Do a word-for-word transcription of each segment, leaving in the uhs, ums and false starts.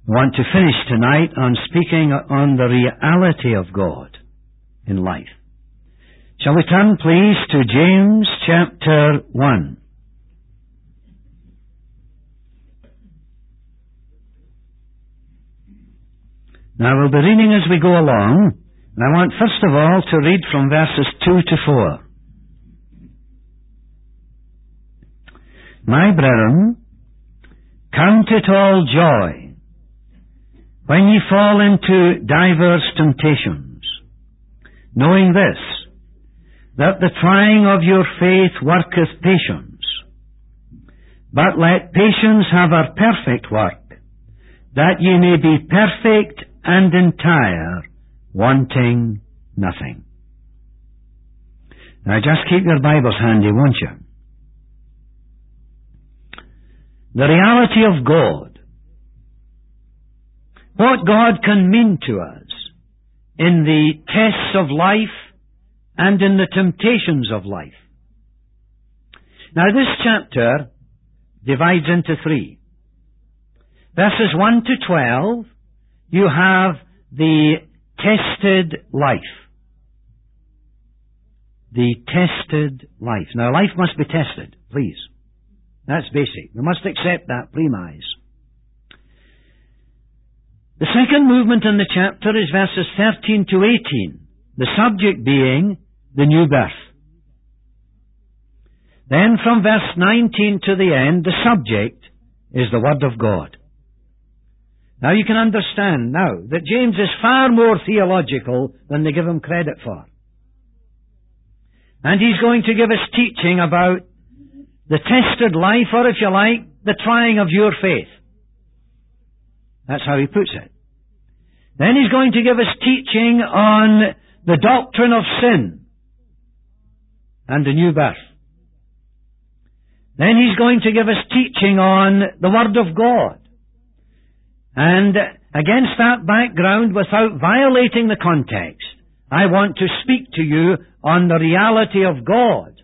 I want to finish tonight on speaking on the reality of God in life. Shall we turn, please, to James chapter one. Now we'll be reading as we go along, and I want first of all to read from verses two to four. My brethren, count it all joy when ye fall into divers temptations, knowing this, that the trying of your faith worketh patience. But let patience have her perfect work, that ye may be perfect and entire, wanting nothing. Now just keep your Bibles handy, won't you? The reality of God. What God can mean to us in the tests of life and in the temptations of life. Now this chapter divides into three. Verses one to twelve, you have the tested life. The tested life. Now life must be tested, please. That's basic. We must accept that premise. The second movement in the chapter is verses thirteen to eighteen, the subject being the new birth. Then from verse nineteen to the end, the subject is the Word of God. Now you can understand now that James is far more theological than they give him credit for. And he's going to give us teaching about the tested life, or if you like, the trying of your faith. That's how he puts it. Then he's going to give us teaching on the doctrine of sin and the new birth. Then he's going to give us teaching on the Word of God. And against that background, without violating the context, I want to speak to you on the reality of God.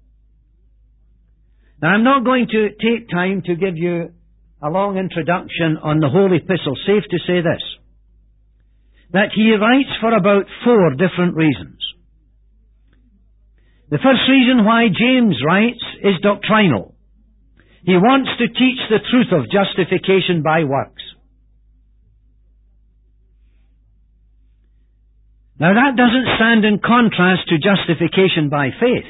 Now, I'm not going to take time to give you a long introduction on the whole epistle. Safe to say this, that he writes for about four different reasons. The first reason why James writes is doctrinal. He wants to teach the truth of justification by works. Now that doesn't stand in contrast to justification by faith.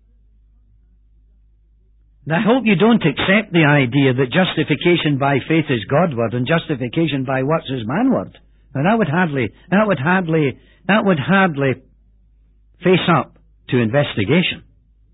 And I hope you don't accept the idea that justification by faith is Godward and justification by works is manward. Now that would hardly, that would hardly, that would hardly face up to investigation.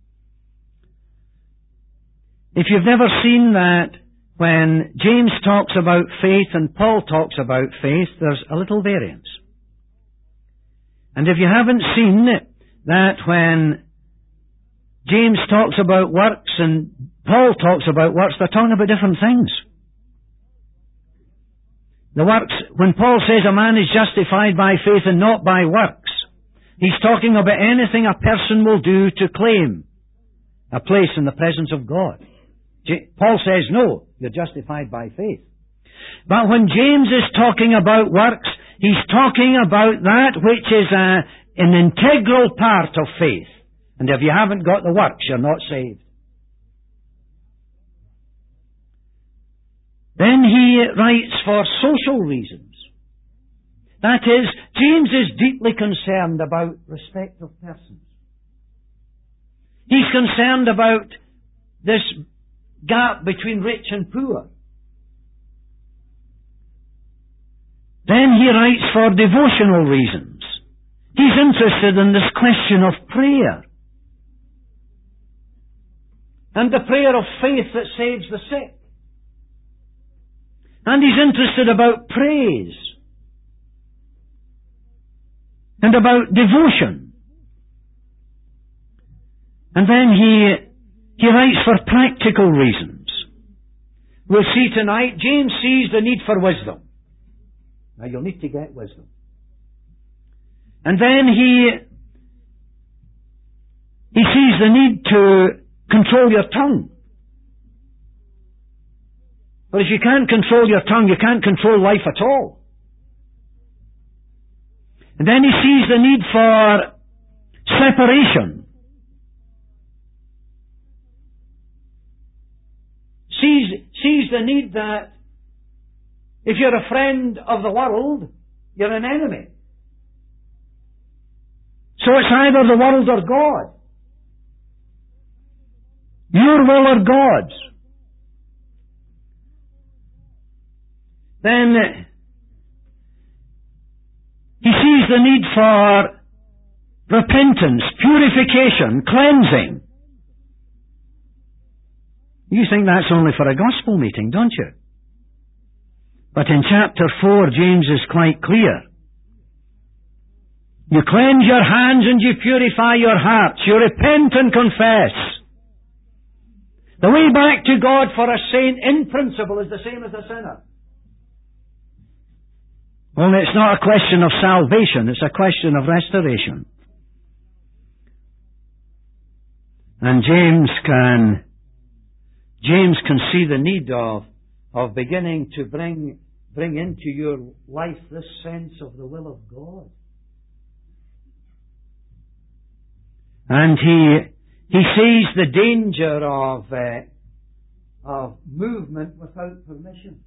If you've never seen that, when James talks about faith and Paul talks about faith, there's a little variance. And if you haven't seen it, that when James talks about works and Paul talks about works, they're talking about different things. The works, when Paul says a man is justified by faith and not by works, he's talking about anything a person will do to claim a place in the presence of God. Paul says, no, you're justified by faith. But when James is talking about works, he's talking about that which is a, an integral part of faith. And if you haven't got the works, you're not saved. Then he writes for social reasons. That is, James is deeply concerned about respect of persons. He's concerned about this gap between rich and poor. Then he writes for devotional reasons. He's interested in this question of prayer. And the prayer of faith that saves the sick. And he's interested about praise. And about devotion. And then he, he writes for practical reasons. We'll see tonight, James sees the need for wisdom. Now you'll need to get wisdom. And then he, he sees the need to control your tongue. But if you can't control your tongue, you can't control life at all. And then he sees the need for separation. Sees, sees the need that if you're a friend of the world, you're an enemy. So it's either the world or God. Your will or God's. Then he sees the need for repentance, purification, cleansing. You think that's only for a gospel meeting, don't you? But in chapter four, James is quite clear. You cleanse your hands and you purify your hearts. You repent and confess. The way back to God for a saint in principle is the same as a sinner. Only it's not a question of salvation, it's a question of restoration. And James can, James can see the need of, of beginning to bring, bring into your life this sense of the will of God. And he, he sees the danger of, uh, of movement without permission.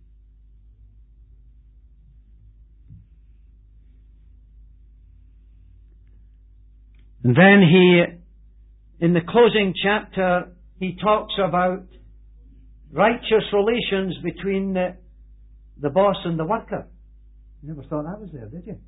And then he, in the closing chapter, he talks about righteous relations between the, the boss and the worker. You never thought that was there, did you?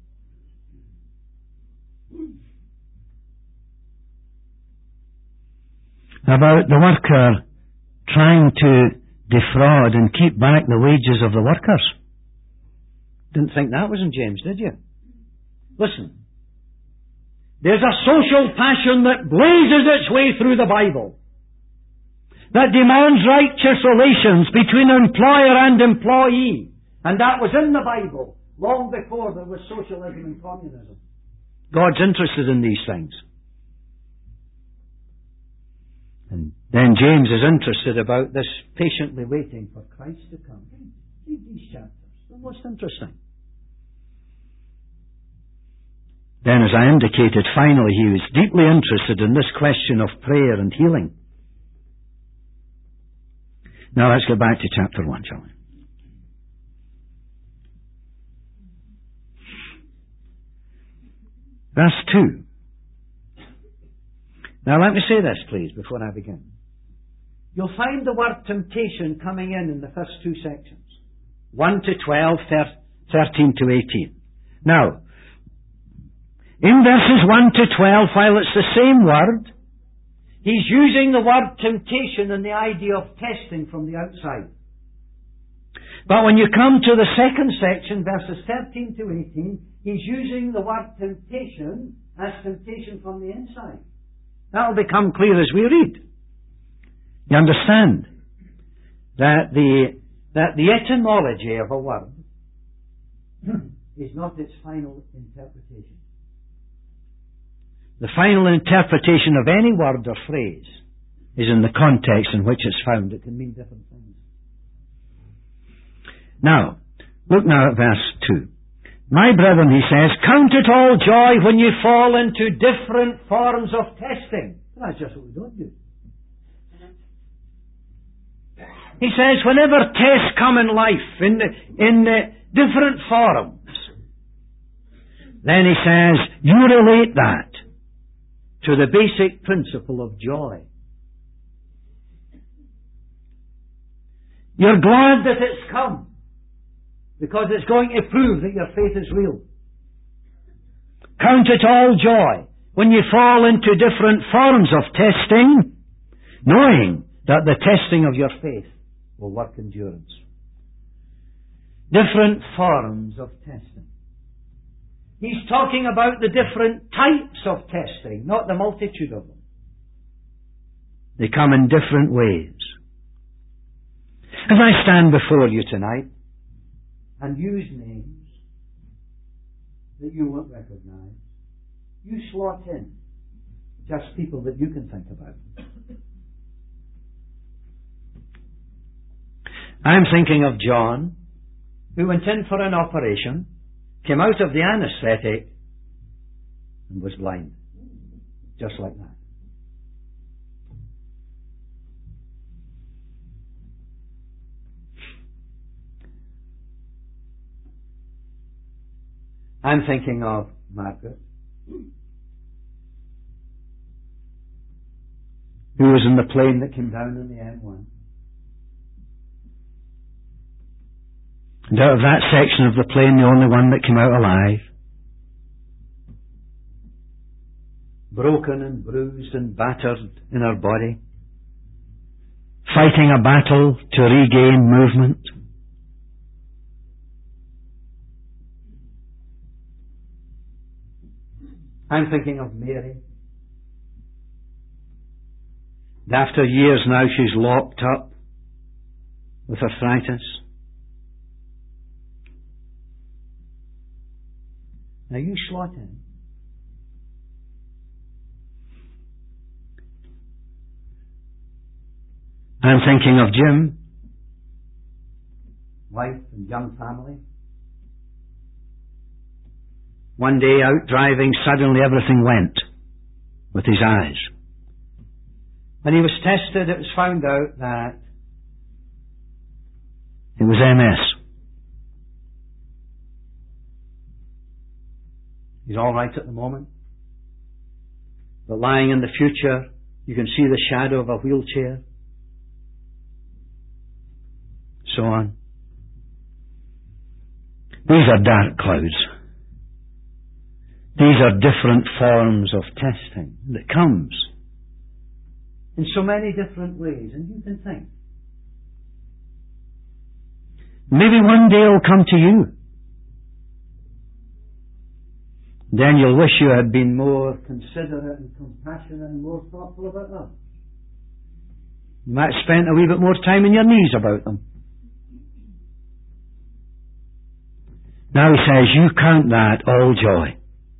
About the worker trying to defraud and keep back the wages of the workers. Didn't think that was in James, did you? Listen. There's a social passion that blazes its way through the Bible that demands righteous relations between employer and employee. And that was in the Bible long before there was socialism and communism. God's interested in these things. And then James is interested about this patiently waiting for Christ to come. Read these chapters. They're most interesting. Then, as I indicated, finally, he was deeply interested in this question of prayer and healing. Now let's go back to chapter one, shall we? Verse two. Now let me say this, please, before I begin. You'll find the word temptation coming in in the first two sections. one to twelve, thirteen to eighteen. Now, in verses one to twelve, while it's the same word, he's using the word temptation and the idea of testing from the outside. But when you come to the second section, verses thirteen to eighteen, he's using the word temptation as temptation from the inside. That'll become clear as we read. You understand that the, that the etymology of a word is not its final interpretation. The final interpretation of any word or phrase is in the context in which it's found. It can mean different things. Now, look now at verse two. My brethren, he says, count it all joy when you fall into different forms of testing. That's just what we don't do. He says, whenever tests come in life, in, in uh, different forms, then he says, you relate that to the basic principle of joy. You're glad that it's come, because it's going to prove that your faith is real. Count it all joy when you fall into different forms of testing, knowing that the testing of your faith will work endurance. Different forms of testing. He's talking about the different types of testing, not the multitude of them. They come in different ways. As I stand before you tonight and use names that you won't recognize, you slot in just people that you can think about. I'm thinking of John, who went in for an operation, came out of the anaesthetic, and was blind. Just like that. I'm thinking of Margaret, who was in the plane that came down on the M one. And out of that section of the plane, the only one that came out alive. Broken and bruised and battered in her body. Fighting a battle to regain movement. I'm thinking of Mary. And after years now she's locked up with arthritis. Now you slot in. I'm thinking of Jim, wife and young family. One day out driving, suddenly everything went with his eyes. When he was tested, it was found out that it was M S. He's all right at the moment. But lying in the future, you can see the shadow of a wheelchair. So on. These are dark clouds. These are different forms of testing that comes in so many different ways, and you can think. Maybe one day it'll come to you. Then you'll wish you had been more considerate and compassionate and more thoughtful about them. You might have spent a wee bit more time on your knees about them. Now he says, you count that all joy.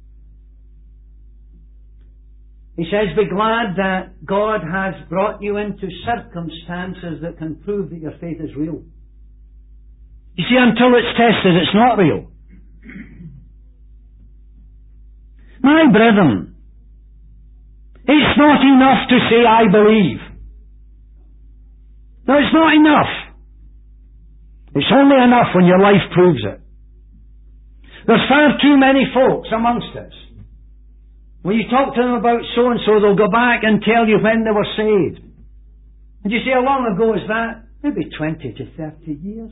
He says, be glad that God has brought you into circumstances that can prove that your faith is real. You see, until it's tested, it's not real. My brethren, it's not enough to say, I believe. No, it's not enough. It's only enough when your life proves it. There's far too many folks amongst us. When you talk to them about so-and-so, they'll go back and tell you when they were saved. And you say, how long ago is that? Maybe twenty to thirty years.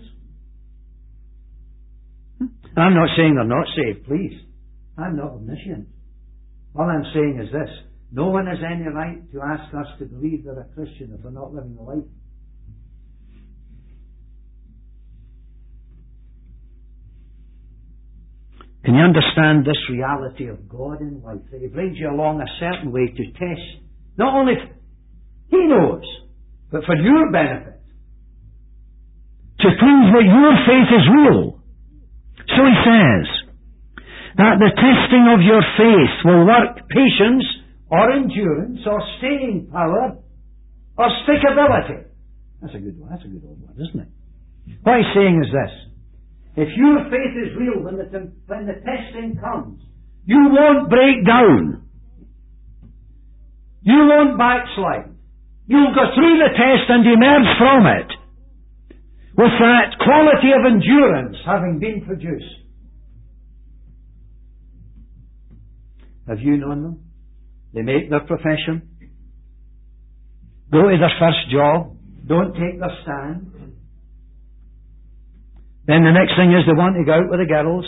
I'm not saying they're not saved, please. I'm not omniscient. All I'm saying is this. No one has any right to ask us to believe they're a Christian if they're not living the life. Can you understand this reality of God in life? That He brings you along a certain way to test. Not only He knows, but for your benefit. To prove that your faith is real. So He says that the testing of your faith will work patience or endurance or staying power or stickability. That's a good one. That's a good old word, isn't it? What He's saying is this. If your faith is real when the, when the testing comes, you won't break down. You won't backslide. You'll go through the test and emerge from it with that quality of endurance having been produced. Have you known them? They make their profession, go to their first job, don't take their stand. Then the next thing is they want to go out with the girls.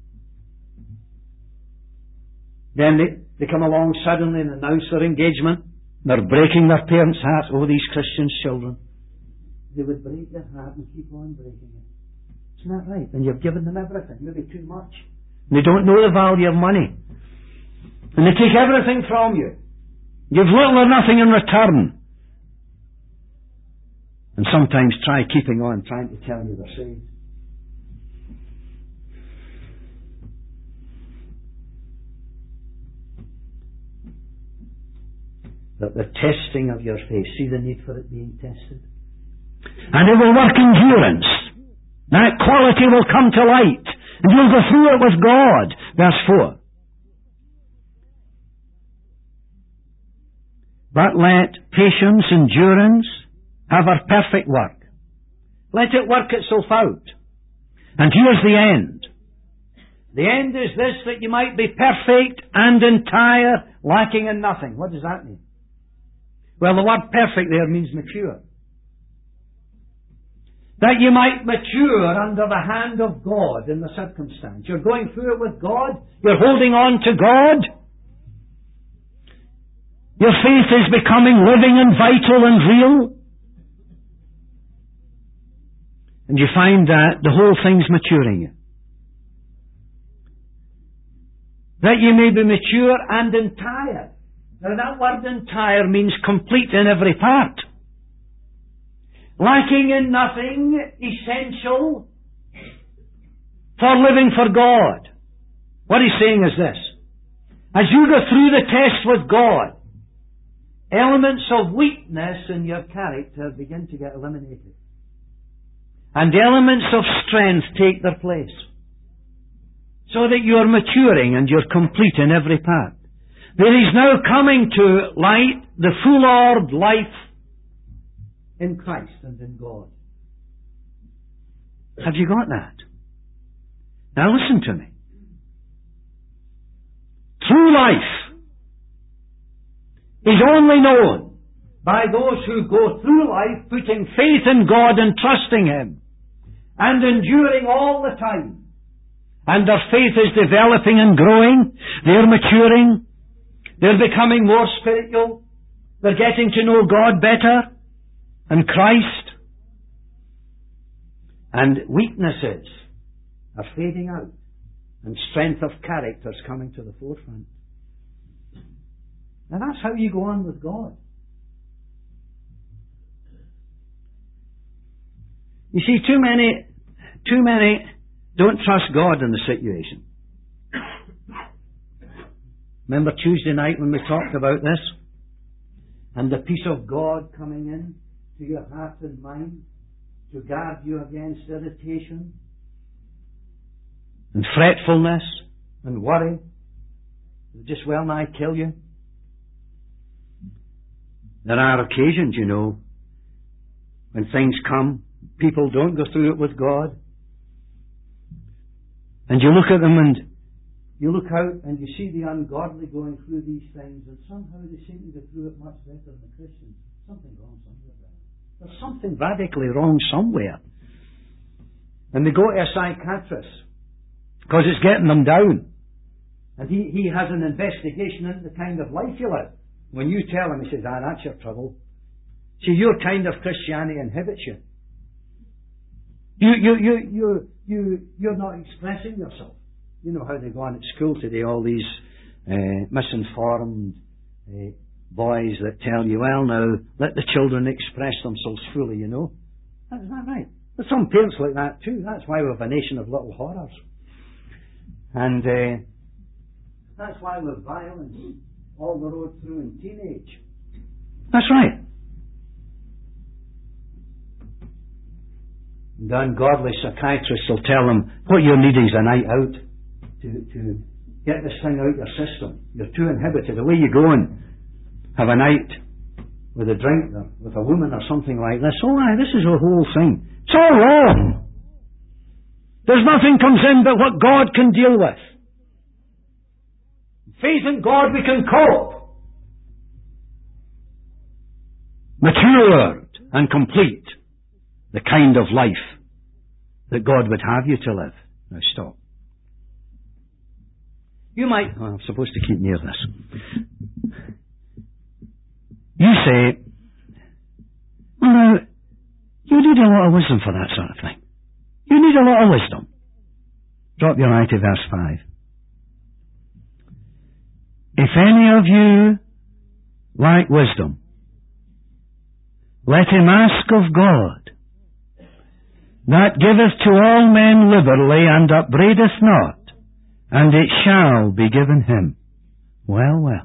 Then they, they come along suddenly and announce their engagement. They're breaking their parents' hearts. Oh, these Christians' children. They would break their heart and keep on breaking it. Isn't that right? And you've given them everything, maybe too much. And they don't know the value of money. And they take everything from you. Give little or nothing in return. And sometimes try keeping on, trying to tell you they're saved. That the testing of your faith, see the need for it being tested? And it will work endurance. That quality will come to light. And you'll go through it with God. Verse four. But let patience, endurance, have a perfect work. Let it work itself out. And here's the end. The end is this, that you might be perfect and entire, lacking in nothing. What does that mean? Well, the word perfect there means mature. That you might mature under the hand of God in the circumstance. You're going through it with God. You're holding on to God. Your faith is becoming living and vital and real. And you find that the whole thing's maturing you. That you may be mature and entire. Now that word entire means complete in every part. Lacking in nothing, essential for living for God. What he's saying is this. As you go through the test with God, elements of weakness in your character begin to get eliminated. And elements of strength take their place. So that you're maturing and you're complete in every part. There is now coming to light the full-orbed life in Christ and in God. Have you got that? Now listen to me. True life is only known by those who go through life putting faith in God and trusting Him and enduring all the time. And their faith is developing and growing. They're maturing. They're becoming more spiritual. They're getting to know God better and Christ. And weaknesses are fading out. And strength of character is coming to the forefront. And that's how you go on with God. You see, too many, too many don't trust God in the situation. Remember Tuesday night when we talked about this? And the peace of God coming in to your heart and mind to guard you against irritation and fretfulness and worry. They just well nigh kill you. There are occasions, you know, when things come, people don't go through it with God. And you look at them and you look out and you see the ungodly going through these things, and somehow they seem to go through it much better than the Christians. Something wrong somewhere there. There's something radically wrong somewhere. And they go to a psychiatrist because it's getting them down. And he, he has an investigation into the kind of life you live. When you tell him, he says, ah, that's your trouble. See, your kind of Christianity inhibits you. You, you, you, you, you, you're not expressing yourself. You know how they go on at school today, all these uh, misinformed uh, boys that tell you, well now, let the children express themselves fully, you know. That's not right. There's some parents like that too. That's why we have a nation of little horrors. And uh, that's why we've violence all the road through in teenage. That's right. The ungodly psychiatrists will tell them, what you're needing is a night out to, to get this thing out your system. You're too inhibited. Away you go and have a night with a drink or with a woman or something like this. Oh, aye, this is the whole thing. It's all wrong. There's nothing comes in but what God can deal with. Faith in God we can cope. Matured and complete. The kind of life that God would have you to live. Now stop. You might, oh, I'm supposed to keep near this. You say, well now, you need a lot of wisdom for that sort of thing. You need a lot of wisdom. Drop your eye to verse five. If any of you lack wisdom, let him ask of God, that giveth to all men liberally, and upbraideth not, and it shall be given him. Well, well.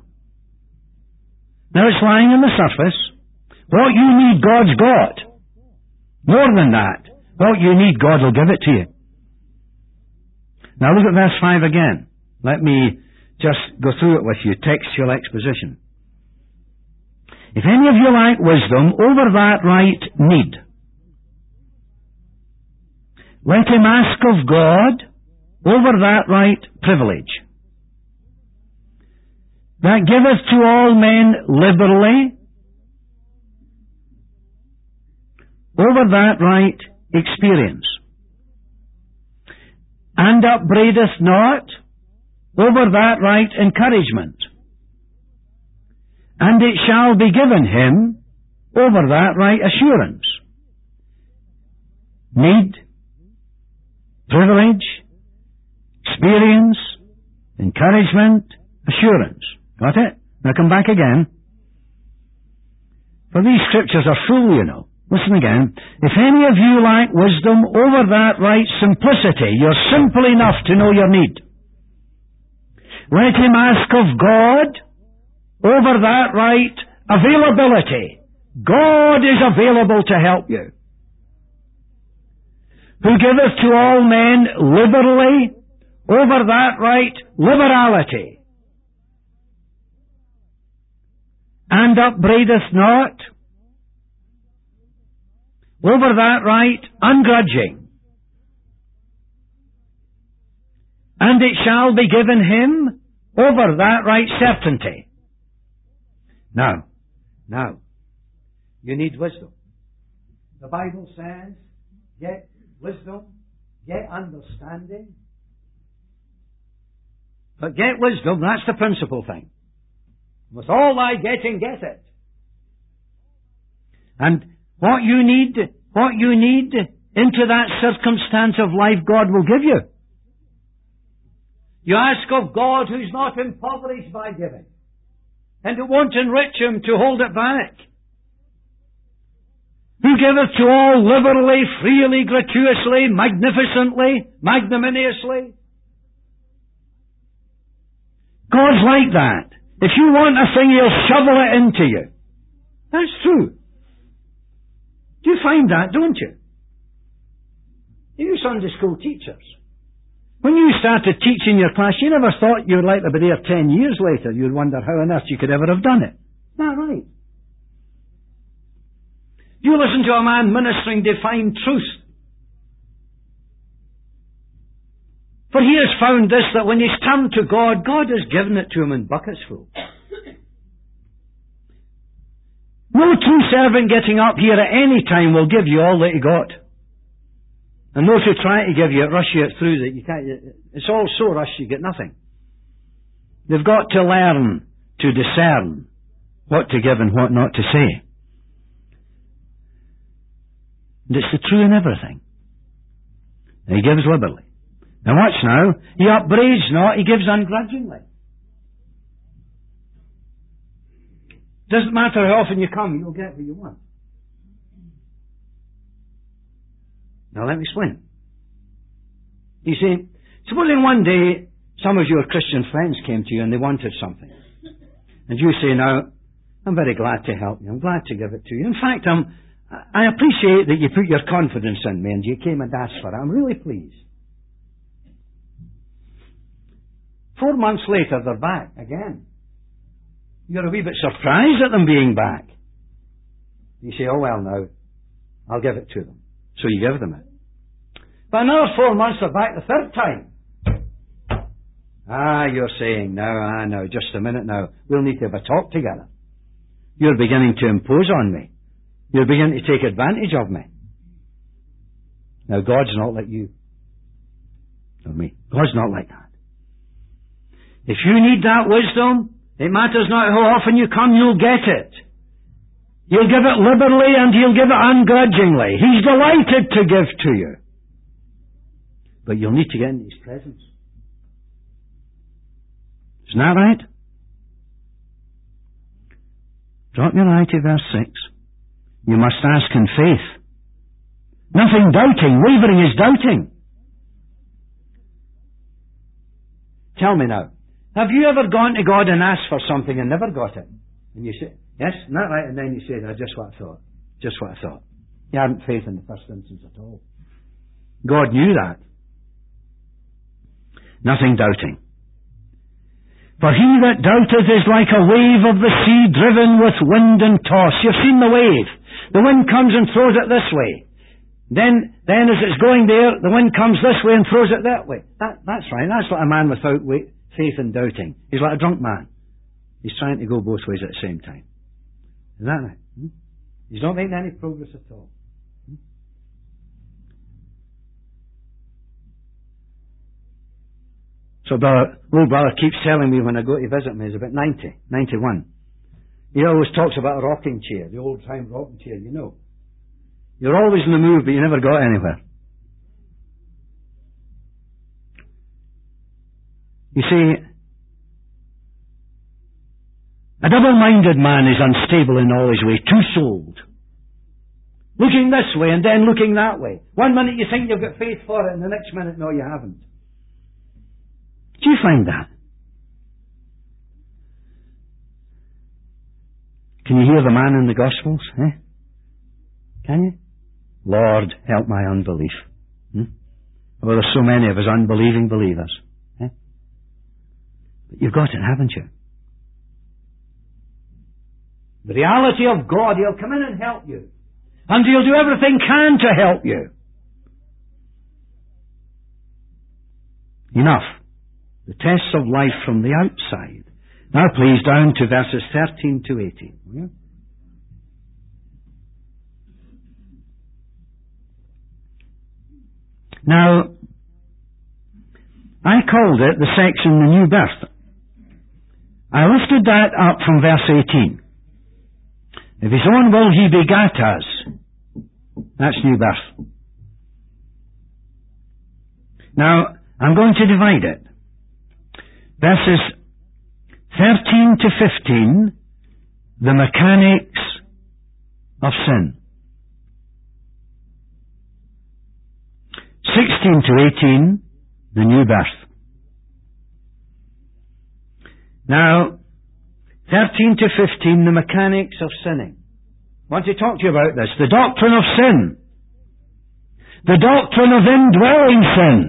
Now it's lying on the surface. What you need, God's got. More than that. What you need, God will give it to you. Now look at verse five again. Let me just go through it with you, textual exposition. If any of you lack wisdom, over that right need, let him ask of God over that right privilege, that giveth to all men liberally, over that right experience, and upbraideth not, over that right encouragement, and it shall be given him over that right assurance. Need, privilege, experience, encouragement, assurance. Got it? Now come back again. For these scriptures are full, you know. Listen again. If any of you lack wisdom, over that right simplicity, you're simple enough to know your need, let him ask of God over that right availability. God is available to help you. Who giveth to all men liberally, over that right liberality, and upbraideth not, over that right ungrudging, and it shall be given him over that right certainty. Now, now, you need wisdom. The Bible says, get wisdom, get understanding. But get wisdom, that's the principal thing. With all thy getting, get it. And what you need, what you need into that circumstance of life, God will give you. You ask of God who's not impoverished by giving, and it won't enrich him to hold it back. Who giveth to all liberally, freely, gratuitously, magnificently, magnanimously. God's like that. If you want a thing, he'll shovel it into you. That's true. You find that, don't you? You Sunday school teachers. When you started teaching your class, you never thought you would like to be there ten years later. You'd wonder how on earth you could ever have done it. Isn't that right? You listen to a man ministering divine truth. For he has found this, that when he's turned to God, God has given it to him in buckets full. No true servant getting up here at any time will give you all that he got. And those who try to give you it, rush you through that you can't, it's all so rushed you get nothing. They've got to learn to discern what to give and what not to say. And it's the true in everything. He gives liberally. Now watch now. He upbraids not, he gives ungrudgingly. Doesn't matter how often you come, you'll get what you want. Now let me explain. You see, supposing one day some of your Christian friends came to you and they wanted something. And you say, now, I'm very glad to help you. I'm glad to give it to you. In fact, I'm, I appreciate that you put your confidence in me and you came and asked for it. I'm really pleased. Four months later, they're back again. You're a wee bit surprised at them being back. You say, oh well now, I'll give it to them. So you give them it. But another four months they're back the third time. Ah, you're saying, now, ah, no, just a minute now. We'll need to have a talk together. You're beginning to impose on me. You're beginning to take advantage of me. Now, God's not like you. Or me. God's not like that. If you need that wisdom, it matters not how often you come, you'll get it. He'll give it liberally and he'll give it ungrudgingly. He's delighted to give to you. But you'll need to get into his presence. Isn't that right? Drop your eye to verse six. You must ask in faith. Nothing doubting. Wavering is doubting. Tell me now, have you ever gone to God and asked for something and never got it? And you say, yes, isn't that right? And then you say, no, just what I thought. Just what I thought. He hadn't faith in the first instance at all. God knew that. Nothing doubting. For he that doubteth is like a wave of the sea driven with wind and toss. You've seen the wave. The wind comes and throws it this way. Then, then as it's going there, the wind comes this way and throws it that way. That, that's right. That's like a man without weight, faith and doubting. He's like a drunk man. He's trying to go both ways at the same time. Is that right? Hmm? He's not making any progress at all. Hmm? So brother, little brother keeps telling me when I go to visit him, he's about ninety, ninety-one. He always talks about a rocking chair, the old time rocking chair, you know. You're always in the move, but you never got anywhere. You see, a double-minded man is unstable in all his way, two-souled. Looking this way and then looking that way. One minute you think you've got faith for it, and the next minute, no, you haven't. Do you find that? Can you hear the man in the Gospels? Eh? Can you? Lord, help my unbelief. Hmm? Well, there's so many of us unbelieving believers. Eh? But you've got it, haven't you? The reality of God, He'll come in and help you. And He'll do everything can to help you. Enough. The tests of life from the outside. Now please down to verses thirteen to eighteen. Will you? Now, I called it the section The New Birth. I lifted that up from verse eighteen. Of His own will He begat us. That's new birth. Now, I'm going to divide it. Verses thirteen to fifteen, the mechanics of sin. sixteen to eighteen, the new birth. Now, thirteen to fifteen, the mechanics of sinning. I want to talk to you about this. The doctrine of sin. The doctrine of indwelling sin.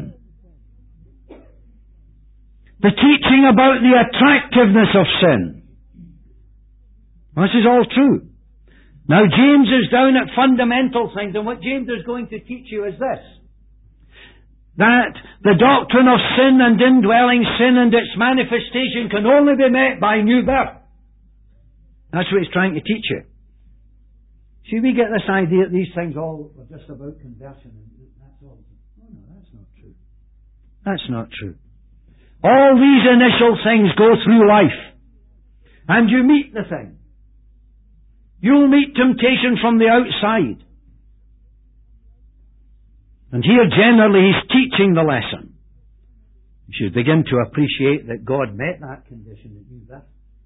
The teaching about the attractiveness of sin. This is all true. Now James is down at fundamental things, and what James is going to teach you is this. That the doctrine of sin and indwelling sin and its manifestation can only be met by new birth. That's what he's trying to teach you. See, we get this idea that these things all are just about conversion and that's all. Oh no, that's not true. That's not true. All these initial things go through life. And you meet the thing. You'll meet temptation from the outside. And here generally he's teaching the lesson. You should begin to appreciate that God met that condition at new birth.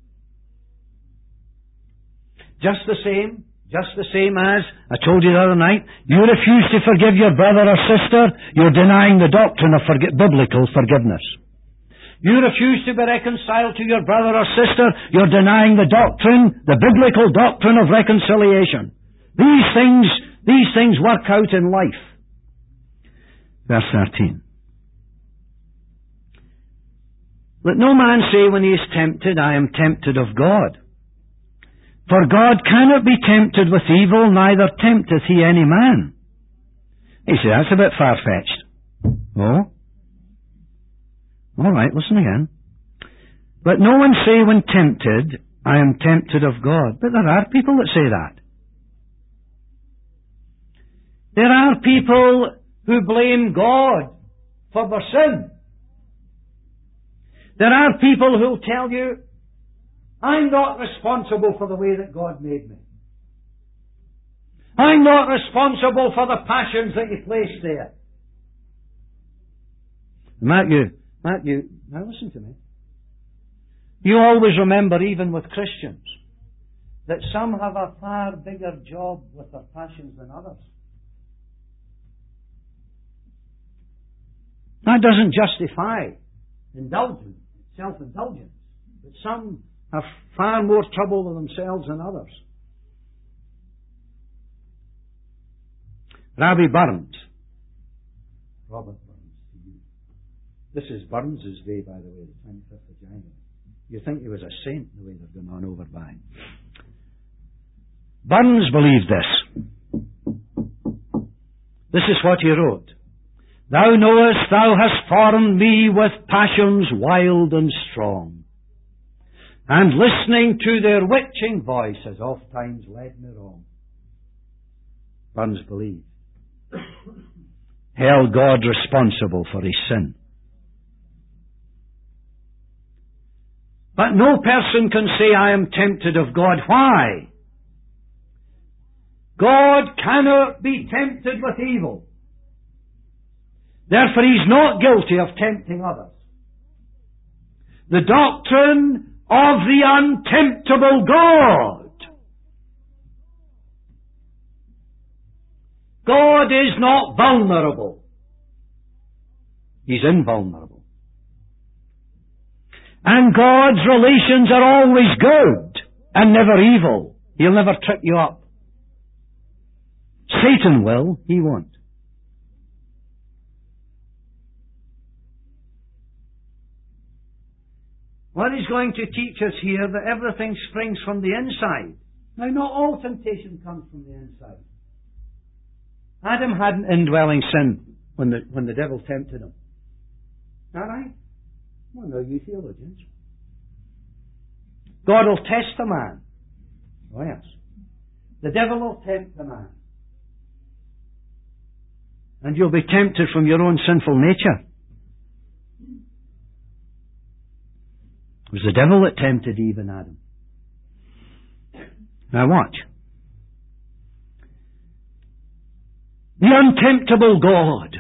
Just the same, just the same as, I told you the other night, you refuse to forgive your brother or sister, you're denying the doctrine of forg- biblical forgiveness. You refuse to be reconciled to your brother or sister, you're denying the doctrine, the biblical doctrine of reconciliation. These things, these things work out in life. Verse thirteen. Let no man say when he is tempted, I am tempted of God. For God cannot be tempted with evil, neither tempteth he any man. You say, that's a bit far-fetched. Oh? All right, listen again. Let no one say when tempted, I am tempted of God. But there are people that say that. There are people who blame God for their sin. There are people who will tell you, I'm not responsible for the way that God made me. I'm not responsible for the passions that He placed there. Matthew, Matthew, now listen to me. You always remember, even with Christians, that some have a far bigger job with their passions than others. That doesn't justify indulgence, self-indulgence. But some have far more trouble with themselves than others. Rabbi Burns. Robert Burns. This is Burns' day, by the way, the twenty-fifth of January. You think he was a saint, the way they've gone on over by. Burns believed this. This is what he wrote. Thou knowest thou hast formed me with passions wild and strong, and listening to their witching voice has oft times led me wrong. Burns believed. Held God responsible for his sin. But no person can say, I am tempted of God. Why? God cannot be tempted with evil. Therefore, he's not guilty of tempting others. The doctrine of the untemptable God. God is not vulnerable. He's invulnerable. And God's relations are always good and never evil. He'll never trip you up. Satan will, he won't. What he's going to teach us here, that everything springs from the inside. Now, not all temptation comes from the inside. Adam had an indwelling sin when the, when the devil tempted him. Is that right? Well, no, you theologians. God will test a man. Oh, yes. The devil will tempt a man. And you'll be tempted from your own sinful nature. It was the devil that tempted Eve and Adam. Now watch. The untemptable God.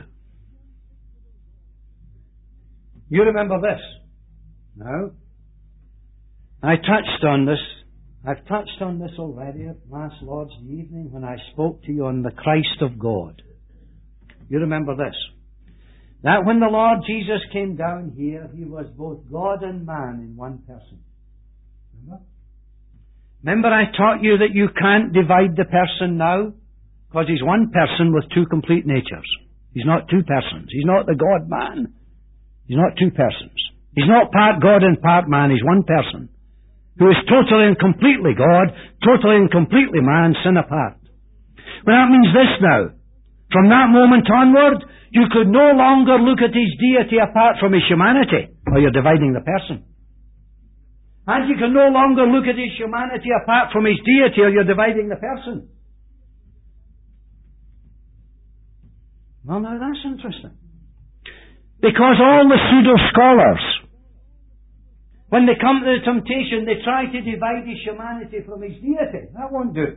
You remember this? No? I touched on this. I've touched on this already at last Lord's evening when I spoke to you on the Christ of God. You remember this? That when the Lord Jesus came down here, he was both God and man in one person. Remember? Remember I taught you that you can't divide the person now? Because he's one person with two complete natures. He's not two persons. He's not the God-man. He's not two persons. He's not part God and part man. He's one person who is totally and completely God, totally and completely man, sin apart. Well, that means this now. From that moment onward, you could no longer look at his deity apart from his humanity, or you're dividing the person. And you can no longer look at his humanity apart from his deity, or you're dividing the person. Well, now that's interesting. Because all the pseudo-scholars, when they come to the temptation, they try to divide his humanity from his deity. That won't do.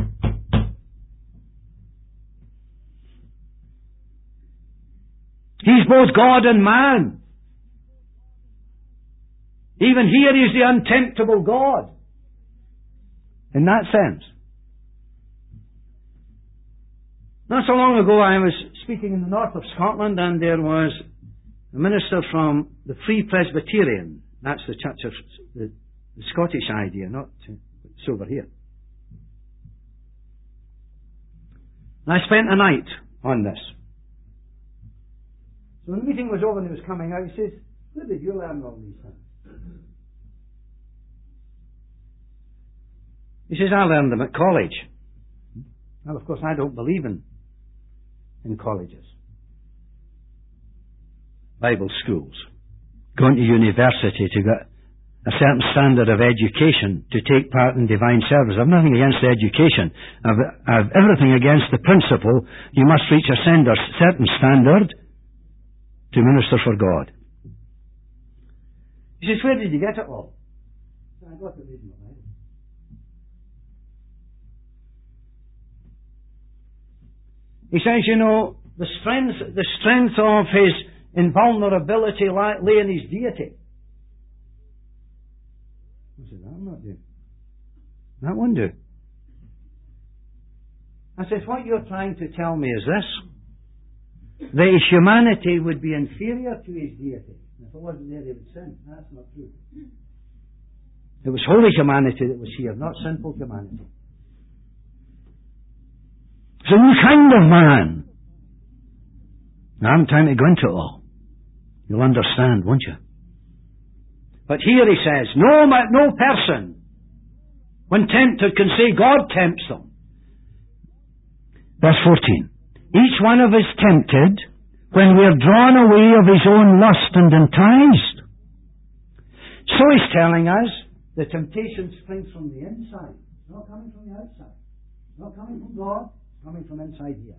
He's both God and man. Even here he is the untemptable God. In that sense. Not so long ago I was speaking in the north of Scotland, and there was a minister from the Free Presbyterian. That's the church of the, the Scottish idea, not it's over here. And I spent a night on this. So when the meeting was over and he was coming out, he says, where did you learn all these things? He says, I learned them at college. Well, of course, I don't believe in, in colleges. Bible schools. Going to university to get a certain standard of education to take part in divine service. I've nothing against the education. I've, I've everything against the principle you must reach a certain standard to minister for God. He says, where did you get it all? I got it reading the Bible. He says, you know, the strength, the strength of his invulnerability lay in his deity. I said, that'll not do. That won't do. I said, what you're trying to tell me is this. That his humanity would be inferior to his deity. And if it wasn't there, he would sin. That's not true. It was holy humanity that was here, not sinful humanity. It's a new kind of man. I haven't time to go into it all. You'll understand, won't you? But here he says, no, no person, when tempted, can say God tempts them. Verse fourteen. Each one of us tempted when we are drawn away of his own lust and enticed. So he's telling us the temptation springs from the inside. It's not coming from the outside. It's not coming from God. It's coming from inside here.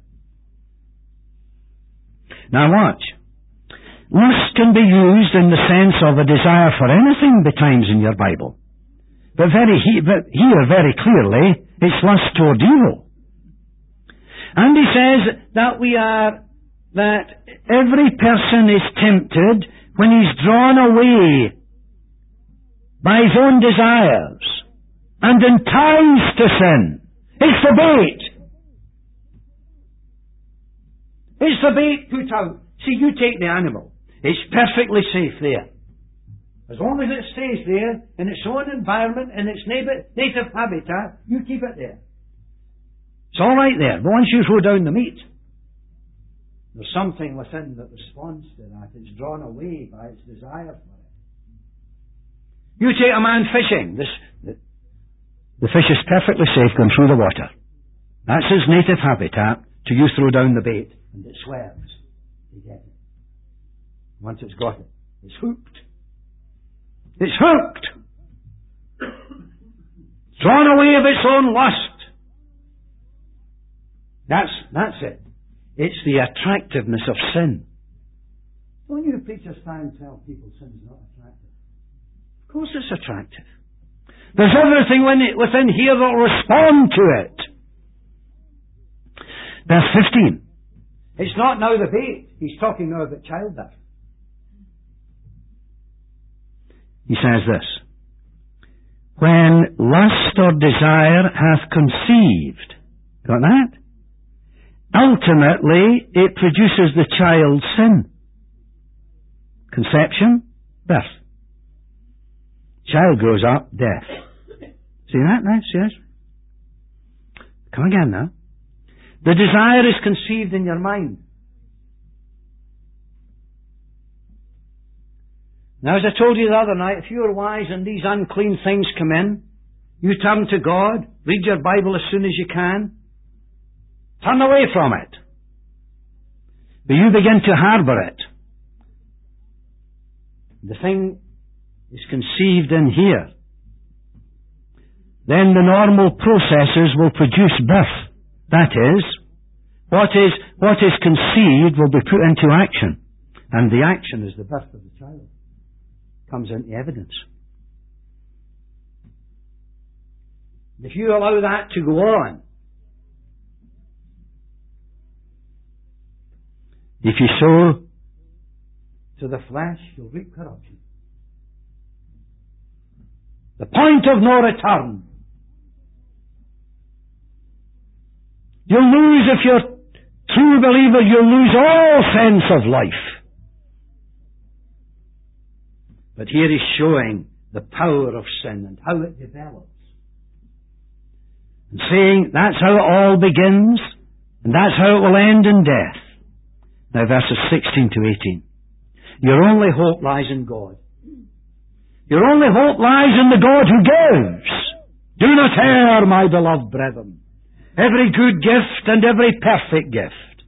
Now watch. Lust can be used in the sense of a desire for anything betimes in your Bible. But very he, but here, very clearly, it's lust toward evil. And he says that we are, that every person is tempted when he's drawn away by his own desires and enticed to sin. It's the bait. It's the bait put out. See, you take the animal. It's perfectly safe there. As long as it stays there, in its own environment, in its native habitat, you keep it there. It's all right there. But once you throw down the meat, there's something within that responds to that. It's drawn away by its desire for it. You take a man fishing. This, the, the fish is perfectly safe going through the water. That's his native habitat till you throw down the bait and it swerves. You get it. Once it's got it, it's hooked. It's hooked. Drawn away of its own lust. That's, that's it. It's the attractiveness of sin. When you preachers try and tell people sin's not attractive, of course it's attractive. There's everything within here that will respond to it. Verse fifteen. It's not now the bait. He's talking now about childbirth. He says this. When lust or desire hath conceived. Got that? Ultimately, it produces the child's sin. Conception, birth. Child grows up, death. See that now? Yes? Come again now. The desire is conceived in your mind. Now, as I told you the other night, if you are wise and these unclean things come in, you turn to God, read your Bible as soon as you can, turn away from it. But you begin to harbour it. The thing is conceived in here. Then the normal processes will produce birth. That is, what is, what is conceived will be put into action. And the action is the birth of the child. Comes into evidence. If you allow that to go on, if you sow to the flesh, you'll reap corruption. The point of no return. You'll lose, if you're a true believer, you'll lose all sense of life. But here he's showing the power of sin and how it develops. And saying that's how it all begins, and that's how it will end in death. Now verses sixteen to eighteen. Your only hope lies in God. Your only hope lies in the God who gives. Do not err, my beloved brethren. Every good gift and every perfect gift.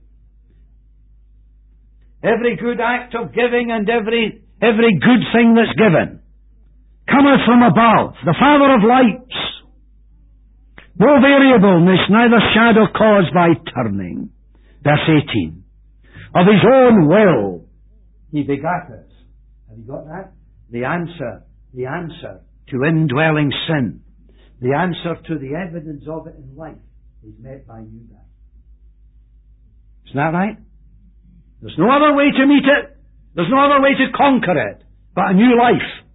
Every good act of giving and every, every good thing that's given cometh from above, the Father of lights. No variableness, neither shadow caused by turning. Verse eighteen. Of his own will he begat us. Have you got that? The answer, the answer to indwelling sin, the answer to the evidence of it in life is met by new birth. Isn't that right? There's no other way to meet it. There's no other way to conquer it but a new life.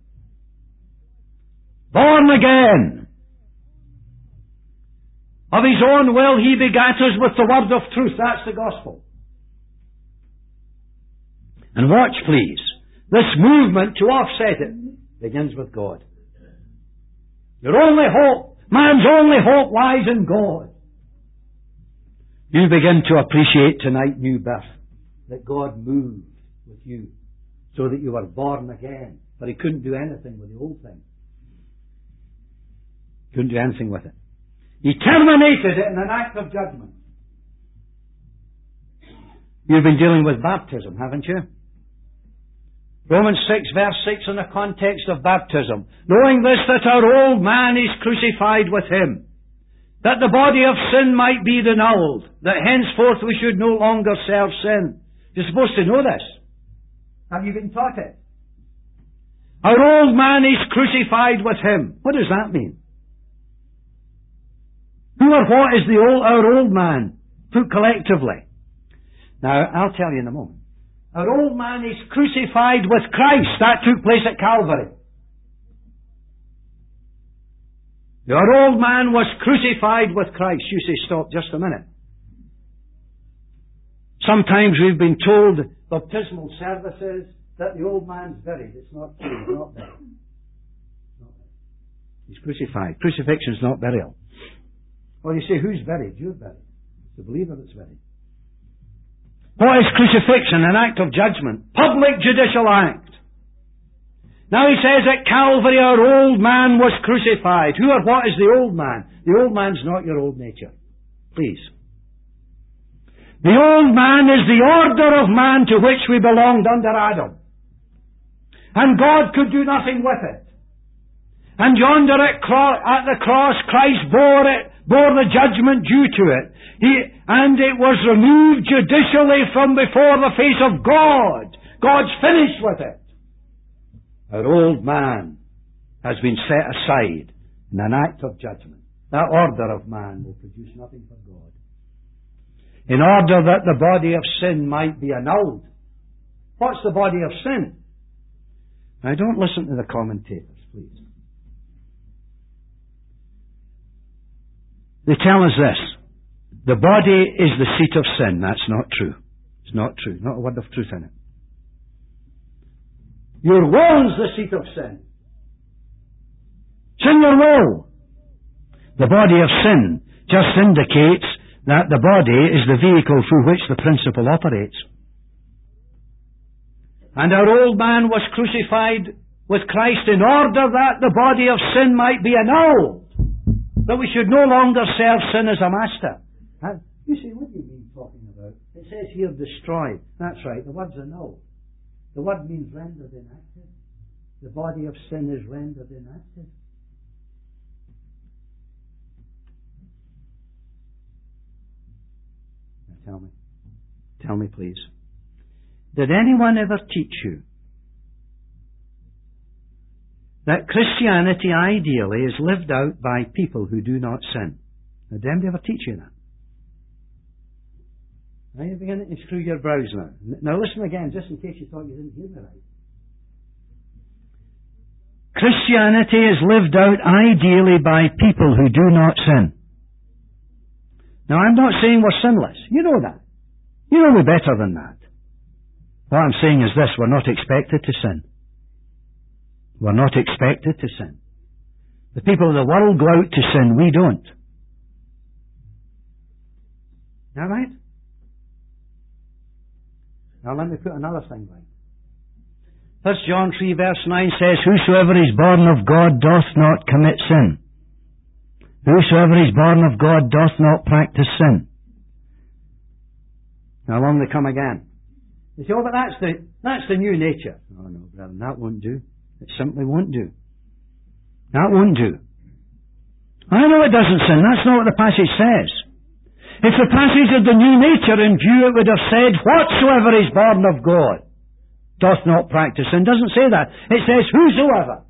Born again. Of his own will he begat us with the word of truth. That's the gospel. And watch, please. This movement to offset it begins with God. Your only hope, man's only hope lies in God. You begin to appreciate tonight new birth, that God moved with you so that you were born again. But He couldn't do anything with the old thing. Couldn't do anything with it. He terminated it in an act of judgment. You've been dealing with baptism, haven't you? Romans six verse six in the context of baptism. Knowing this, that our old man is crucified with Him, that the body of sin might be annulled, that henceforth we should no longer serve sin. You're supposed to know this. Have you been taught it? Our old man is crucified with Him. What does that mean? Who or what is the old, our old man, put collectively? Now, I'll tell you in a moment. Our old man is crucified with Christ. That took place at Calvary. Our old man was crucified with Christ. You say, stop just a minute. Sometimes we've been told, baptismal services, that the old man's buried. It's not true. He's not buried. He's crucified. Crucifixion is not burial. Well, you say, who's buried? You're buried. It's the believer that's buried. What is crucifixion? An act of judgment. Public judicial act. Now he says at Calvary our old man was crucified. Who or what is the old man? The old man's not your old nature. Please. The old man is the order of man to which we belonged under Adam. And God could do nothing with it. And yonder at, cro- at the cross, Christ bore it, bore the judgment due to it. He, and it was removed judicially from before the face of God. God's finished with it. Our old man has been set aside in an act of judgment. That order of man will produce nothing for God. In order that the body of sin might be annulled. What's the body of sin? Now don't listen to the commentators, please. They tell us this. The body is the seat of sin. That's not true. It's not true. Not a word of truth in it. Your will is the seat of sin. It's in your will. The body of sin just indicates that the body is the vehicle through which the principle operates. And our old man was crucified with Christ in order that the body of sin might be annulled. That we should no longer serve sin as a master. And you see, what do you mean talking about? It says here destroy. That's right, the word's annul. The word means rendered inactive. The body of sin is rendered inactive. Now tell me. Tell me, please. Did anyone ever teach you that Christianity ideally is lived out by people who do not sin? Now, did anybody ever teach you that? Now you're beginning to screw your brows now. Now listen again, just in case you thought you didn't hear me right. Christianity is lived out ideally by people who do not sin. Now I'm not saying we're sinless. You know that. You know we're better than that. What I'm saying is this, we're not expected to sin. We're not expected to sin. The people of the world go out to sin, we don't. Is that right? Now let me put another thing right. First John three verse nine says, whosoever is born of God doth not commit sin. Whosoever is born of God doth not practice sin. Now along they come again. They say, oh, but that's the, that's the new nature. Oh no, brethren, that won't do. It simply won't do. That won't do. I know it doesn't sin. That's not what the passage says. If the passage of the new nature in view, it would have said, whatsoever is born of God doth not practice sin. It doesn't say that. It says, whosoever.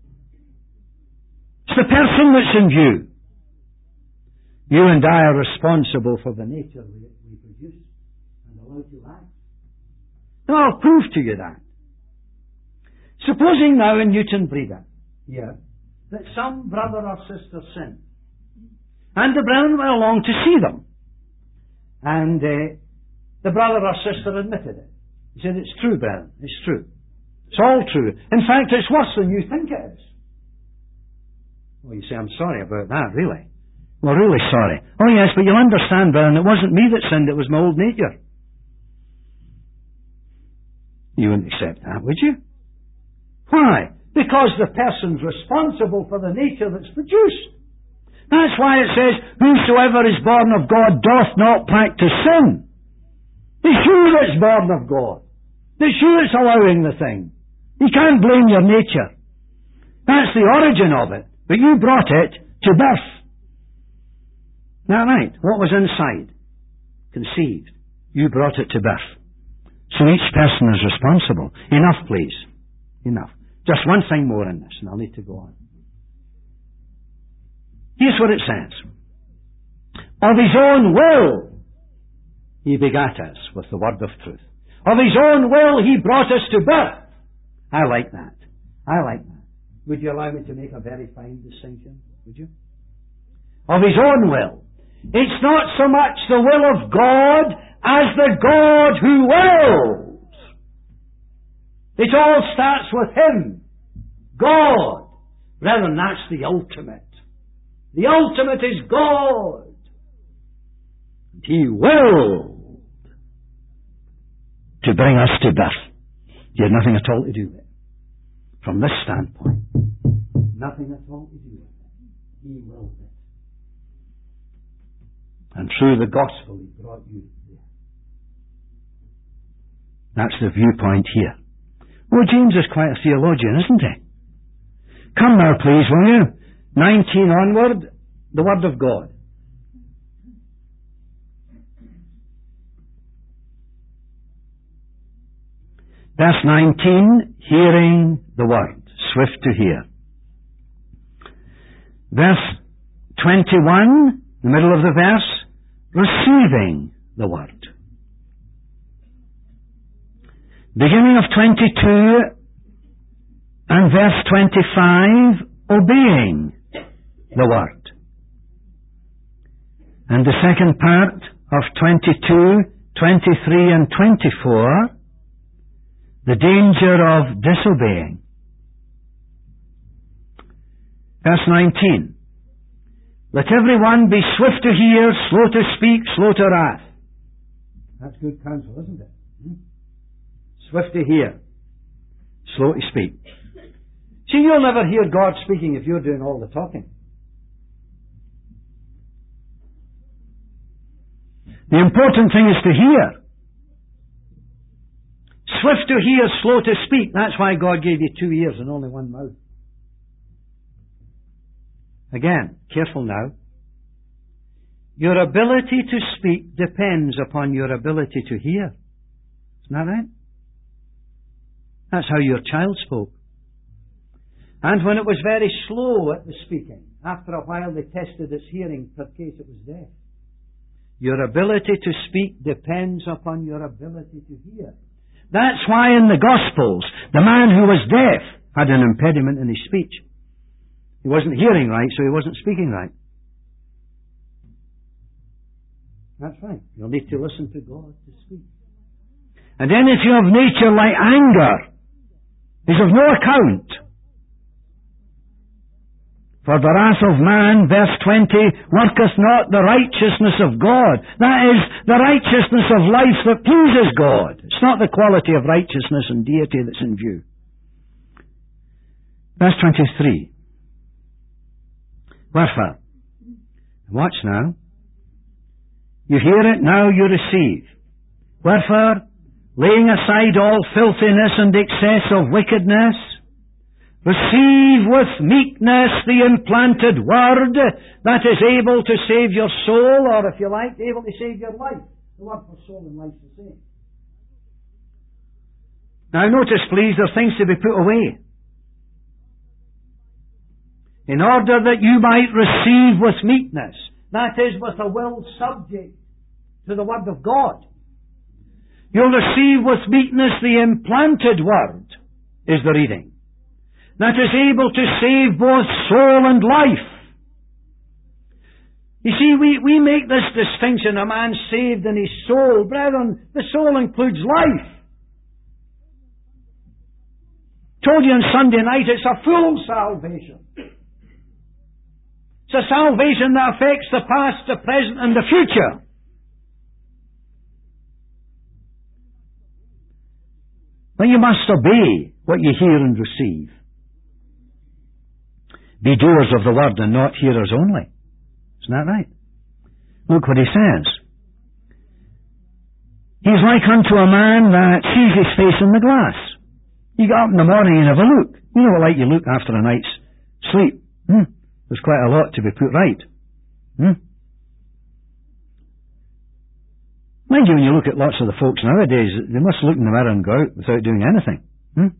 It's the person that's in view. You and I are responsible for the nature we, we produce and allow to act. Now, I'll prove to you that. Supposing now in Newton Breda, here, that some brother or sister sinned, and the brethren went along to see them, and uh, the brother or sister admitted it. He said, it's true, brethren, it's true. It's all true. In fact, it's worse than you think it is. Well, you say, I'm sorry about that, really. Well, really sorry. Oh yes, but you'll understand, Brian, it wasn't me that sinned, it was my old nature. You wouldn't accept that, would you? Why? Because the person's responsible for the nature that's produced. That's why it says, whosoever is born of God doth not practice sin. It's you that's born of God. It's you that's allowing the thing. You can't blame your nature. That's the origin of it. But you brought it to birth. Now right, what was inside? Conceived. You brought it to birth. So each person is responsible. Enough, please. Enough. Just one thing more in this, and I'll need to go on. Here's what it says. Of his own will, he begat us with the word of truth. Of his own will, he brought us to birth. I like that. I like that. Would you allow me to make a very fine distinction? Would you? Of his own will. It's not so much the will of God as the God who wills. It all starts with him. God. Brethren, that's the ultimate. The ultimate is God. He willed to bring us to birth. He had nothing at all to do with it. From this standpoint, nothing at all to do with it. He willed it. And through the gospel, he brought you there. That's the viewpoint here. Well, James is quite a theologian, isn't he? Come now, please, will you? nineteen onward, the Word of God. Verse nineteen, hearing the Word, swift to hear. Verse twenty-one, the middle of the verse, receiving the Word. Beginning of twenty-two and verse twenty-five, obeying the Word. And the second part of twenty-two, twenty-three and twenty-four, the danger of disobeying. Verse nineteen, let everyone be swift to hear, slow to speak, slow to wrath. That's good counsel, isn't it? Hmm? Swift to hear, slow to speak. See, you'll never hear God speaking if you're doing all the talking. The important thing is to hear. Swift to hear, slow to speak. That's why God gave you two ears and only one mouth. Again, careful now. Your ability to speak depends upon your ability to hear. Isn't that right? That's how your child spoke. And when it was very slow at the speaking, after a while they tested its hearing per case it was deaf. Your ability to speak depends upon your ability to hear. That's why in the Gospels, the man who was deaf had an impediment in his speech. He wasn't hearing right, so he wasn't speaking right. That's right. You'll need to listen to God to speak. And anything of nature like anger is of no account. For the wrath of man, verse twenty, worketh not the righteousness of God. That is, the righteousness of life that pleases God. It's not the quality of righteousness and deity that's in view. Verse twenty-three. Wherefore, watch now. You hear it, now you receive. Wherefore, laying aside all filthiness and excess of wickedness, receive with meekness the implanted word that is able to save your soul, or if you like, able to save your life. The word for soul and life is the same. Now notice, please, there are things to be put away. In order that you might receive with meekness, that is, with a will subject to the Word of God. You'll receive with meekness the implanted Word, is the reading, that is able to save both soul and life. You see, we, we make this distinction, a man saved in his soul. Brethren, the soul includes life. Told you on Sunday night, it's a full salvation. It's a salvation that affects the past, the present, and the future. But you must obey what you hear and receive. Be doers of the word and not hearers only. Isn't that right? Look what he says. He's like unto a man that sees his face in the glass. You get up in the morning and have a look. You know what like you look after a night's sleep. Hmm? There's quite a lot to be put right. Hmm? Mind you, when you look at lots of the folks nowadays, they must look in the mirror and go out without doing anything. Hmm?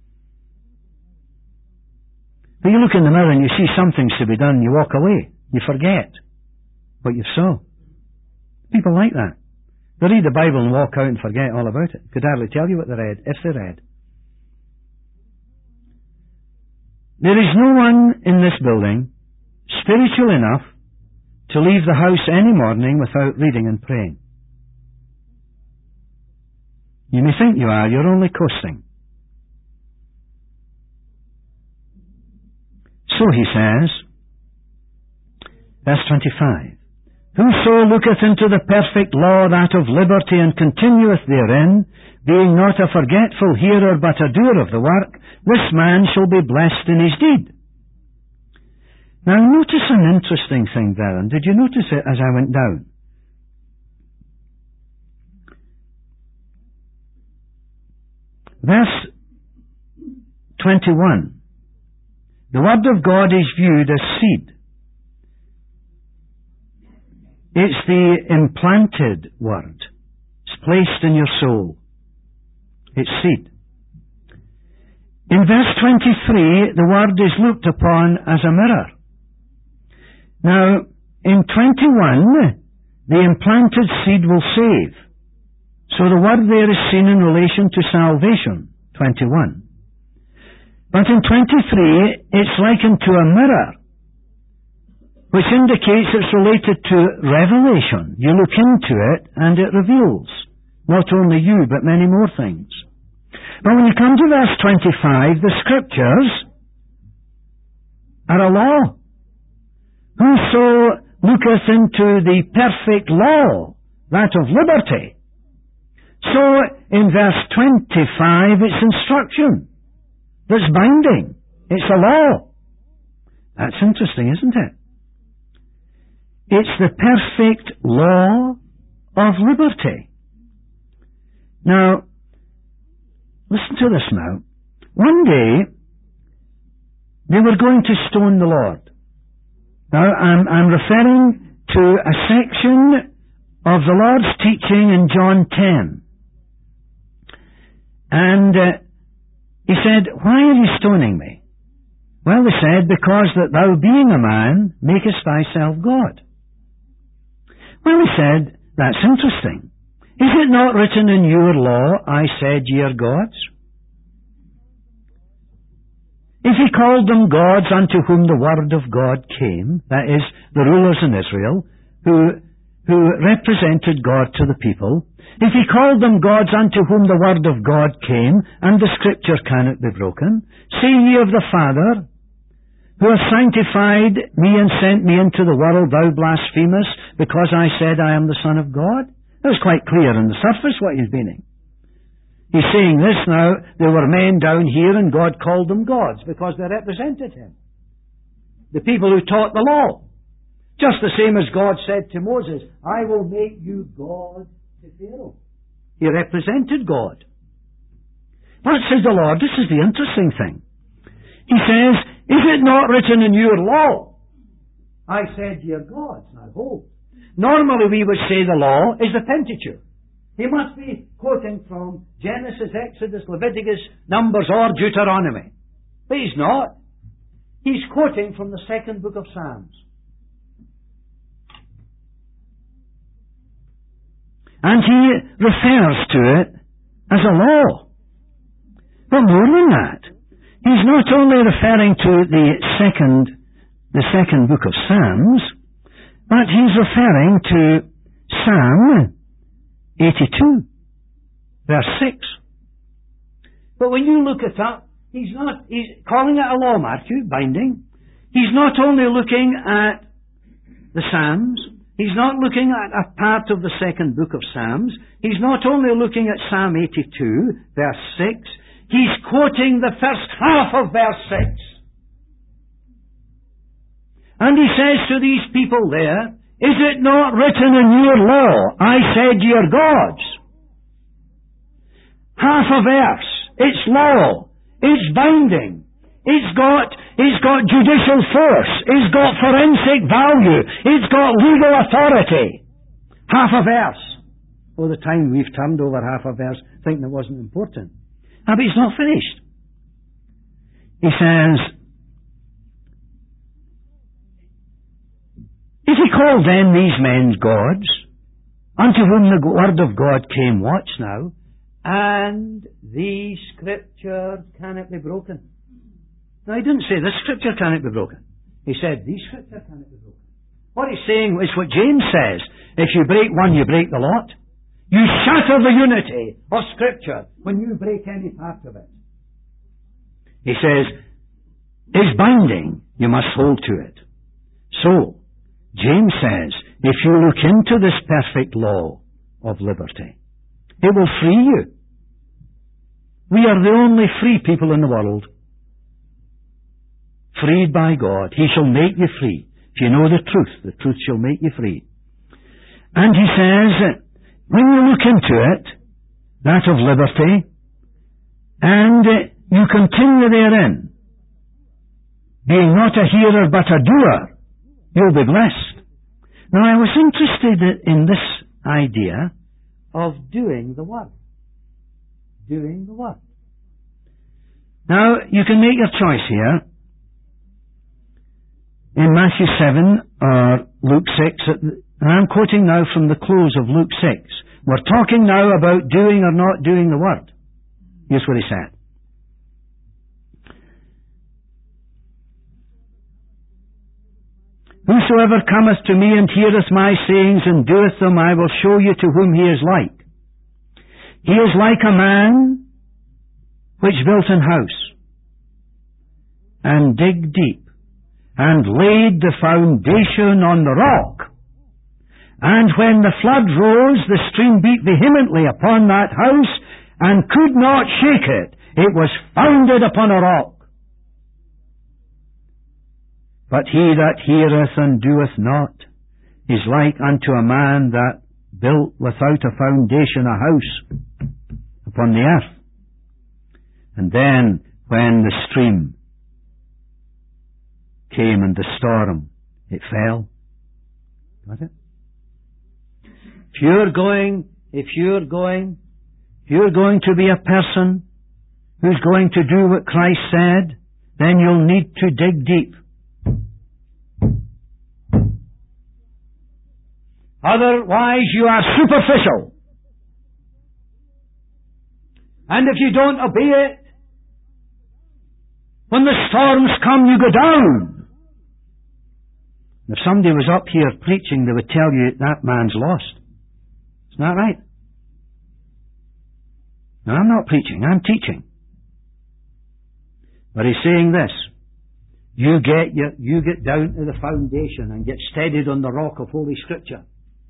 But you look in the mirror and you see some things to be done, you walk away. You forget what you saw. People like that. They read the Bible and walk out and forget all about it. Could hardly tell you what they read, if they read. There is no one in this building spiritual enough to leave the house any morning without reading and praying. You may think you are, you're only coasting. So he says, verse twenty-five, Whoso looketh into the perfect law, that of liberty, and continueth therein, being not a forgetful hearer, but a doer of the work, this man shall be blessed in his deed. Now notice an interesting thing, brethren. Did you notice it as I went down? Verse twenty-one. The Word of God is viewed as seed. It's the implanted Word. It's placed in your soul. It's seed. In verse twenty-three, the Word is looked upon as a mirror. Now, in twenty-one, the implanted seed will save. So the Word there is seen in relation to salvation, twenty-one. But in twenty-three, it's likened to a mirror, which indicates it's related to revelation. You look into it, and it reveals not only you, but many more things. But when you come to verse twenty-five, the Scriptures are a law. Whoso looketh into the perfect law, that of liberty. So, in verse twenty-five, it's instruction. That's binding. It's a law. That's interesting, isn't it? It's the perfect law of liberty. Now, listen to this now. One day, they were going to stone the Lord. Now, I'm, I'm referring to a section of the Lord's teaching in John ten. And uh, he said, Why are you stoning me? Well, they said, Because that thou being a man, makest thyself God. Well, he said, That's interesting. Is it not written in your law, I said ye are gods? If he called them gods unto whom the word of God came, that is, the rulers in Israel, who, who represented God to the people, if he called them gods unto whom the word of God came, and the scripture cannot be broken, say ye of the Father, who hath sanctified me and sent me into the world, thou blasphemest, because I said I am the Son of God? That was quite clear on the surface what he's meaning. He's saying this now, there were men down here and God called them gods because they represented him. The people who taught the law. Just the same as God said to Moses, I will make you God to Pharaoh. He represented God. But says the Lord, this is the interesting thing. He says, is it not written in your law? I said ye are gods. Now hold. Normally we would say the law is the Pentateuch. He must be quoting from Genesis, Exodus, Leviticus, Numbers, or Deuteronomy. But he's not. He's quoting from the second book of Psalms. And he refers to it as a law. But more than that, he's not only referring to the second, the second book of Psalms, but he's referring to Psalm eighty-two, verse six. But when you look it up, he's not, he's calling it a law, Matthew, binding. He's not only looking at the Psalms, he's not looking at a part of the second book of Psalms, he's not only looking at Psalm eighty-two, verse six, he's quoting the first half of verse six. And he says to these people there, is it not written in your law, I said ye are gods? Half a verse. It's law. It's binding. It's got, it's got judicial force. It's got forensic value. It's got legal authority. Half a verse. All the time we've turned over half a verse thinking it wasn't important. Ah, but he's not finished. He says, if he called then these men gods, unto whom the word of God came, watch now, and these scriptures cannot be broken. Now, he didn't say this scripture cannot be broken. He said these scriptures cannot be broken. What he's saying is what James says. If you break one, you break the lot. You shatter the unity of scripture when you break any part of it. He says, is binding, you must hold to it. So, James says, if you look into this perfect law of liberty, it will free you. We are the only free people in the world. Freed by God. He shall make you free. If you know the truth, the truth shall make you free. And he says, when you look into it, that of liberty, and you continue therein, being not a hearer but a doer, you'll be blessed. Now, I was interested in this idea of doing the work. Doing the work. Now, you can make your choice here. In Matthew seven or Luke six, and I'm quoting now from the close of Luke six. We're talking now about doing or not doing the word. Here's what he said. Whosoever cometh to me and heareth my sayings and doeth them, I will show you to whom he is like. He is like a man which built an house, and digged deep, and laid the foundation on the rock. And when the flood rose, the stream beat vehemently upon that house, and could not shake it. It was founded upon a rock. But he that heareth and doeth not is like unto a man that built without a foundation a house upon the earth. And then when the stream came and the storm, it fell. Got it? If you're going, if you're going, if you're going to be a person who's going to do what Christ said, then you'll need to dig deep. Otherwise, you are superficial. And if you don't obey it, when the storms come, you go down. If somebody was up here preaching, they would tell you that man's lost. Isn't that right? Now, I'm not preaching, I'm teaching. But he's saying this. You get, your, you get down to the foundation and get steadied on the rock of Holy Scripture.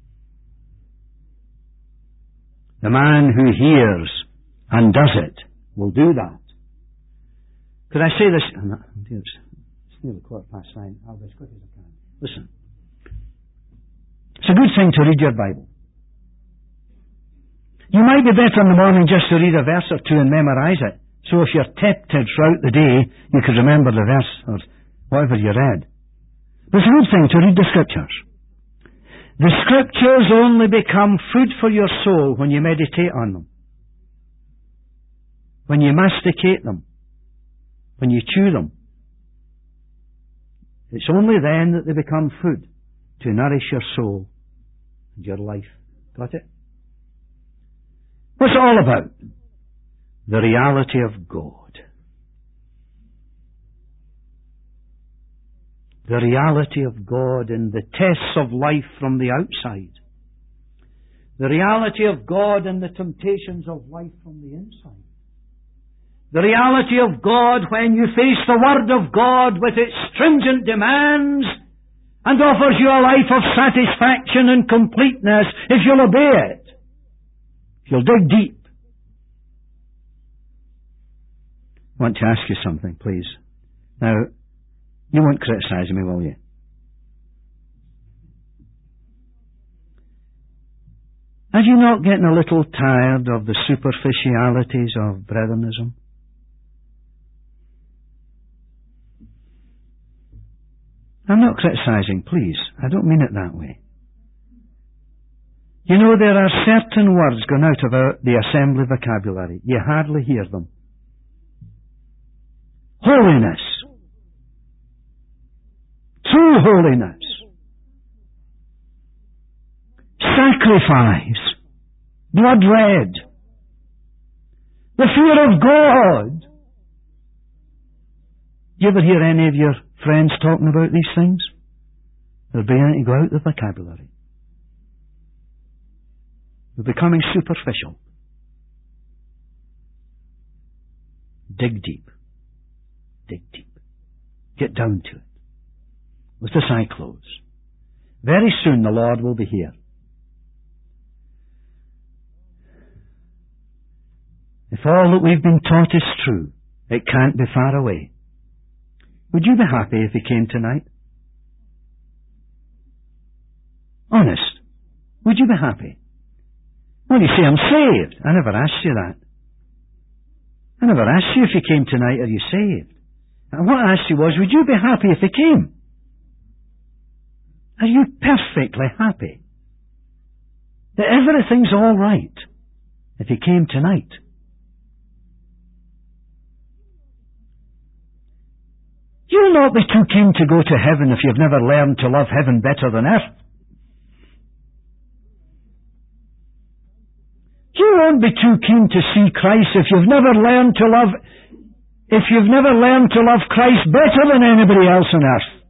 The man who hears and does it will do that. Could I say this? Oh, no, it's, it's nearly quarter past nine. I'll be as quick as I can. Listen. It's a good thing to read your Bible. You might be better in the morning just to read a verse or two and memorize it. So if you're tempted throughout the day, you could remember the verse or whatever you read. But it's a good thing to read the Scriptures. The Scriptures only become food for your soul when you meditate on them. When you masticate them. When you chew them. It's only then that they become food to nourish your soul and your life. Got it? What's it all about? The reality of God. The reality of God and the tests of life from the outside. The reality of God and the temptations of life from the inside. The reality of God when you face the Word of God with its stringent demands and offers you a life of satisfaction and completeness if you'll obey it. If you'll dig deep. I want to ask you something, please. Now, you won't criticize me, will you? Are you not getting a little tired of the superficialities of Brethrenism? I'm not criticizing, please. I don't mean it that way. You know, there are certain words going out of our, the assembly vocabulary. You hardly hear them. Holiness. True holiness. Sacrifice. Blood red. The fear of God. You ever hear any of your friends talking about these things? They're beginning to go out the vocabulary. They're becoming superficial. Dig deep. Dig deep. Get down to it. With this I close. Very soon the Lord will be here. If all that we've been taught is true, it can't be far away. Would you be happy if He came tonight? Honest. Would you be happy? Well, you say, I'm saved. I never asked you that. I never asked you if He came tonight, are you saved? And what I asked you was, would you be happy if He came? Are you perfectly happy that everything's all right if He came tonight? You'll not be too keen to go to heaven if you've never learned to love heaven better than earth. You won't be too keen to see Christ if you've never learned to love, if you've never learned to love Christ better than anybody else on earth.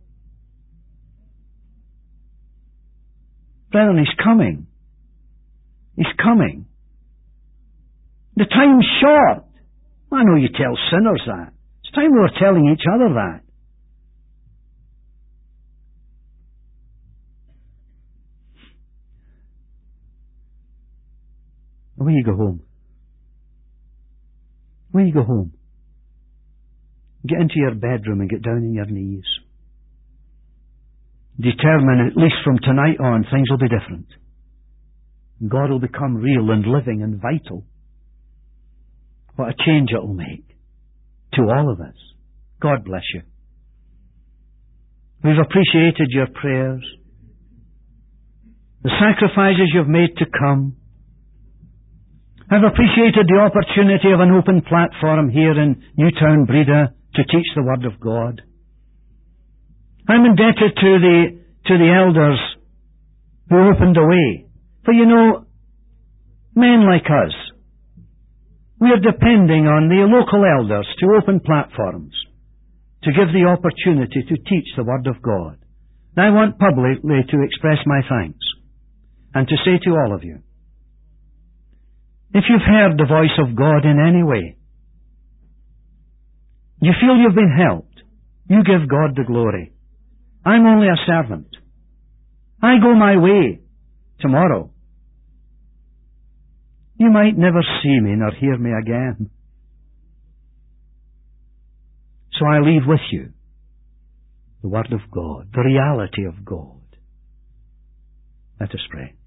Brethren, He's coming. He's coming. The time's short. I know you tell sinners that. It's time we were telling each other that. When you go home, when you go home, get into your bedroom and get down on your knees. Determine, at least from tonight on, things will be different. God will become real and living and vital. What a change it will make to all of us. God bless you. We've appreciated your prayers, the sacrifices you've made to come. I've appreciated the opportunity of an open platform here in Newtown, Breda, to teach the Word of God. I'm indebted to the, to the elders who opened the way. For you know, men like us, we are depending on the local elders to open platforms, to give the opportunity to teach the Word of God. And I want publicly to express my thanks, and to say to all of you, if you've heard the voice of God in any way, you feel you've been helped, you give God the glory. I'm only a servant. I go my way tomorrow. You might never see me nor hear me again. So I leave with you the Word of God, the reality of God. Let us pray.